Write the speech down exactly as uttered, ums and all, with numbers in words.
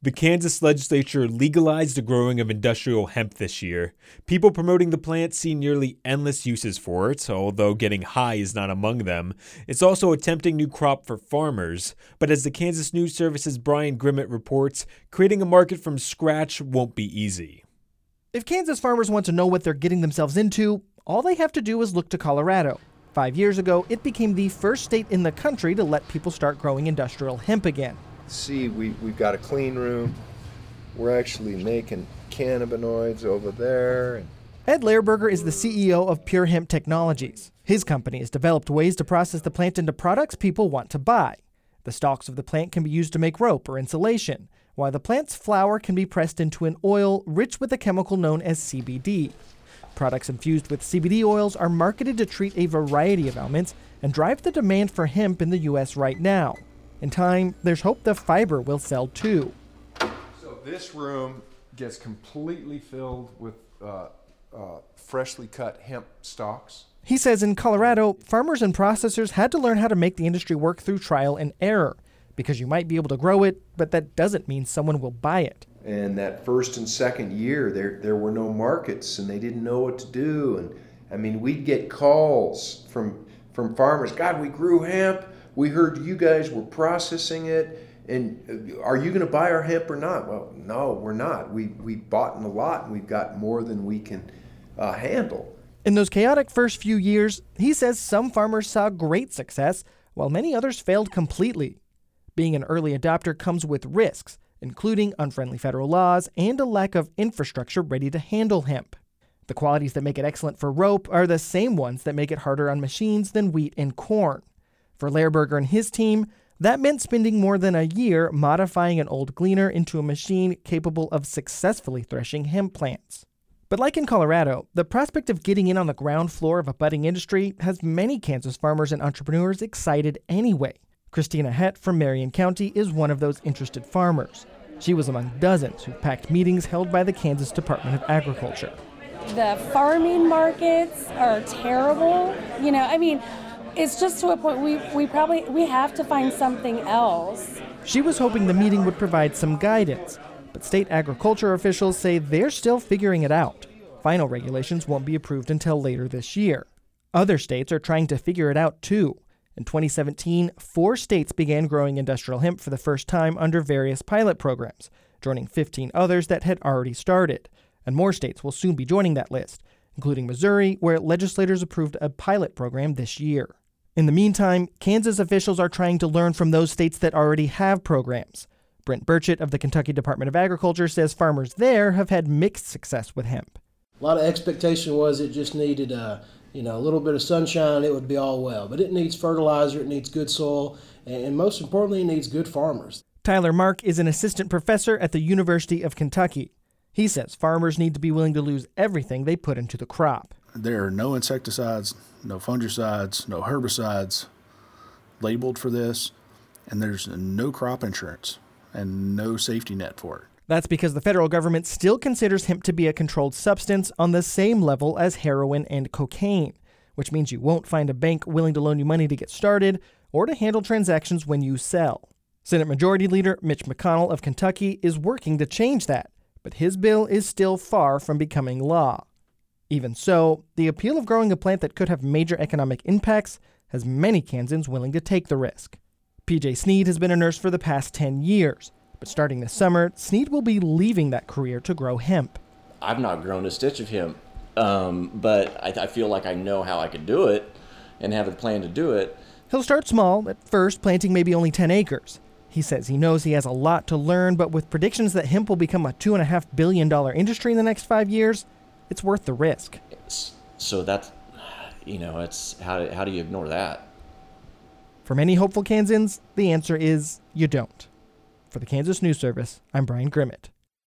The Kansas legislature legalized the growing of industrial hemp this year. People promoting the plant see nearly endless uses for it, although getting high is not among them. It's also a tempting new crop for farmers. But as the Kansas News Service's Brian Grimmett reports, creating a market from scratch won't be easy. If Kansas farmers want to know what they're getting themselves into, all they have to do is look to Colorado. Five years ago, it became the first state in the country to let people start growing industrial hemp again. See, we, we've got a clean room. We're actually making cannabinoids over there. Ed Lehrberger is the C E O of Pure Hemp Technologies. His company has developed ways to process the plant into products people want to buy. The stalks of the plant can be used to make rope or insulation, while the plant's flower can be pressed into an oil rich with a chemical known as C B D. Products infused with C B D oils are marketed to treat a variety of ailments and drive the demand for hemp in the U S right now. In time, there's hope the fiber will sell too. So this room gets completely filled with uh, uh, freshly cut hemp stalks. He says in Colorado, farmers and processors had to learn how to make the industry work through trial and error, because you might be able to grow it, but that doesn't mean someone will buy it. And that first and second year, there there were no markets, and they didn't know what to do. And I mean, we'd get calls from from farmers. God, we grew hemp. We heard you guys were processing it, and are you going to buy our hemp or not? Well, no, we're not. We we bought in a lot, and we've got more than we can uh, handle. In those chaotic first few years, he says some farmers saw great success, while many others failed completely. Being an early adopter comes with risks, including unfriendly federal laws and a lack of infrastructure ready to handle hemp. The qualities that make it excellent for rope are the same ones that make it harder on machines than wheat and corn. For Lehrberger and his team, that meant spending more than a year modifying an old gleaner into a machine capable of successfully threshing hemp plants. But like in Colorado, the prospect of getting in on the ground floor of a budding industry has many Kansas farmers and entrepreneurs excited anyway. Christina Hett from Marion County is one of those interested farmers. She was among dozens who packed meetings held by the Kansas Department of Agriculture. The farming markets are terrible. You know, I mean, it's just to a point we, we probably we have to find something else. She was hoping the meeting would provide some guidance, but state agriculture officials say they're still figuring it out. Final regulations won't be approved until later this year. Other states are trying to figure it out too. In twenty seventeen, four states began growing industrial hemp for the first time under various pilot programs, joining fifteen others that had already started. And more states will soon be joining that list, including Missouri, where legislators approved a pilot program this year. In the meantime, Kansas officials are trying to learn from those states that already have programs. Brent Burchett of the Kentucky Department of Agriculture says farmers there have had mixed success with hemp. A lot of expectation was it just needed uh, you know, a little bit of sunshine, it would be all well. But it needs fertilizer, it needs good soil, and most importantly, it needs good farmers. Tyler Mark is an assistant professor at the University of Kentucky. He says farmers need to be willing to lose everything they put into the crop. There are no insecticides, no fungicides, no herbicides labeled for this, and there's no crop insurance and no safety net for it. That's because the federal government still considers hemp to be a controlled substance on the same level as heroin and cocaine, which means you won't find a bank willing to loan you money to get started or to handle transactions when you sell. Senate Majority Leader Mitch McConnell of Kentucky is working to change that, but his bill is still far from becoming law. Even so, the appeal of growing a plant that could have major economic impacts has many Kansans willing to take the risk. P J Sneed has been a nurse for the past ten years, but starting this summer, Sneed will be leaving that career to grow hemp. I've not grown a stitch of hemp, um, but I, I feel like I know how I could do it and have a plan to do it. He'll start small, at first planting maybe only ten acres. He says he knows he has a lot to learn, but with predictions that hemp will become a two point five billion dollars industry in the next five years, it's worth the risk. It's, so that's, you know, it's how, how do you ignore that? For many hopeful Kansans, the answer is you don't. For the Kansas News Service, I'm Brian Grimmett.